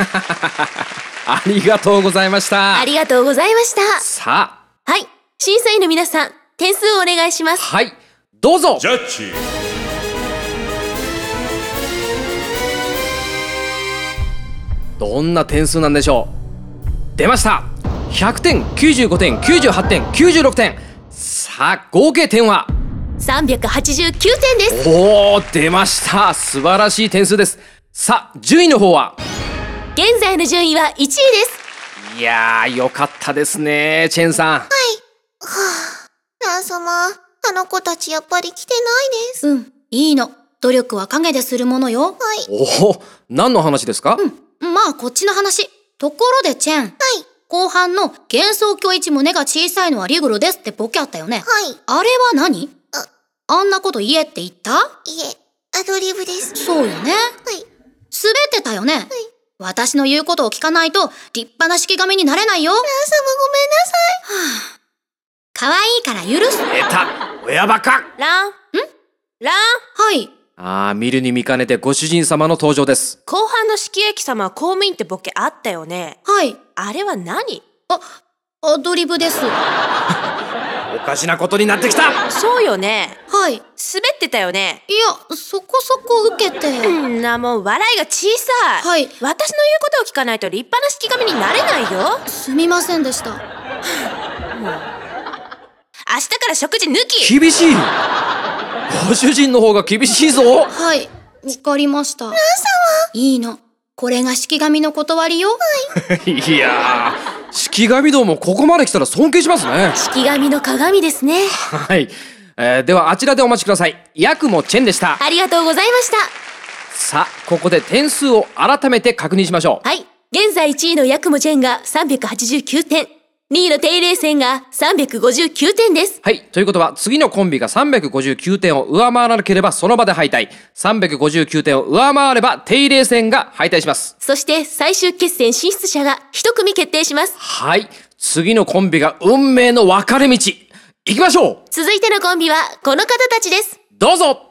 ありがとうございました。 ありがとうございました。 さあ。 はい、審査員の皆さん、点数をお願いします。 はい、どうぞ。 ジャッジ。 どんな点数なんでしょう。出ました。100点、95点、98点、96点。さあ、合計点は 389点です。 おー、出ました。素晴らしい点数です。さあ、順位の方は。 現在の順位は1位です。 いやー、よかったですね、チェンさん。 はあ、ラン様、あの子たちやっぱり来てないです。 いいの。努力は陰でするものよ。 はい。 おお、何の話ですか？ まあこっちの話。ところでチェン。 はい。 後半の幻想郷一胸が小さいのはリグルですってボケあったよね。 はい。 あれは何？あんなこと言えって言った？ いえ、アドリブです。 そうよね。 はい。 滑ってたよね。私の言うことを聞かないと立派な式神になれないよ。 ラン様ごめんなさい。 可愛いから許す。 出た、親バカ。 ランはい。 見るに見かねてご主人様の登場です。 後半の式駅様は公務員ってボケあったよね。 はい。 あれは何？ アドリブです。 おかしなことになってきた。 そうよね。 はい。 滑ってたよね。 いや、そこそこ受けて。 もう笑いが小さい。 はい。 私の言うことを聞かないと立派な式神になれないよ。 すみませんでした。 明日から食事抜き。 厳しい。ご主人の方が厳しいぞ。 はい。わかりました。いいの。これが式神の断りよ。 いやー、式神道もここまで来たら尊敬しますね。 式神の鏡ですね。 はい、ではあちらでお待ちください。ヤクモチェンでした。 ありがとうございました。 さあ、ここで点数を改めて確認しましょう。 はい。現在1位のヤクモチェンが389点。2位のテイレイセンが359点です。 はい。ということは、次のコンビが359点を上回らなければその場で敗退。359点を上回れば、テイレイセンが敗退します。 そして最終決戦進出者が一組決定します。 はい。次のコンビが運命の分かれ道。行きましょう。 続いてのコンビはこの方たちです。 どうぞ。